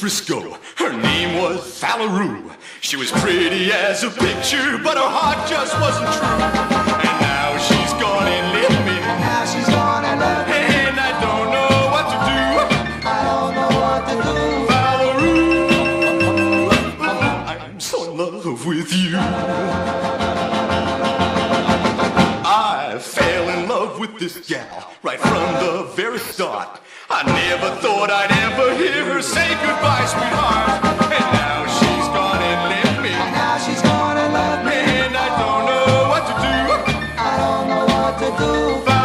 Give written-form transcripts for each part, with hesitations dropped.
Frisco. Her name was Fallaroo. She was pretty as a picture, but her heart just wasn't true. And now she's gone and left me. Now she's gone and left me. And I don't know what to do. I don't know what to do. Fallaroo, I'm so in love with you. I fell in love with this gal right from the very start. I never thought I'd ever hear her say goodbye, sweetheart. And now she's gone and left me. Now she's gone and left me. And I don't know what to do. I don't know what to do.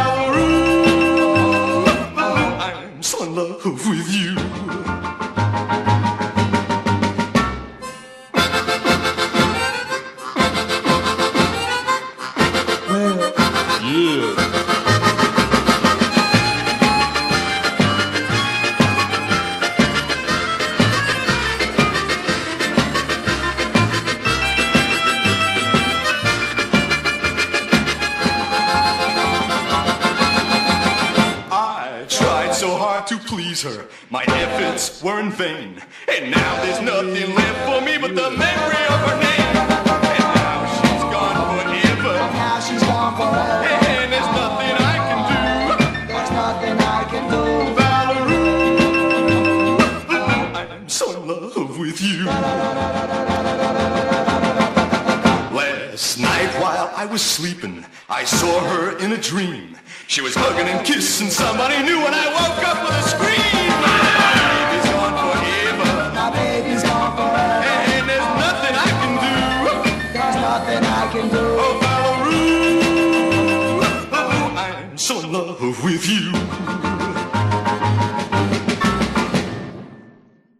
Fallaroo, I'm so in love with you. Well, Yeah. I tried so hard to please her, my efforts were in vain. And now there's nothing left for me but the memory of her name. And now she's gone forever. now she's gone forever. And there's nothing I can do. There's nothing I can do. Fallaroo, I'm so in love with you. Last night while I was sleeping, I saw her in a dream. She was hugging and kissing somebody new, and I woke up with a scream. My baby's gone forever, My baby's gone forever. and there's nothing I can do. There's nothing I can do. Oh, Fallaroo, I'm so in love with you.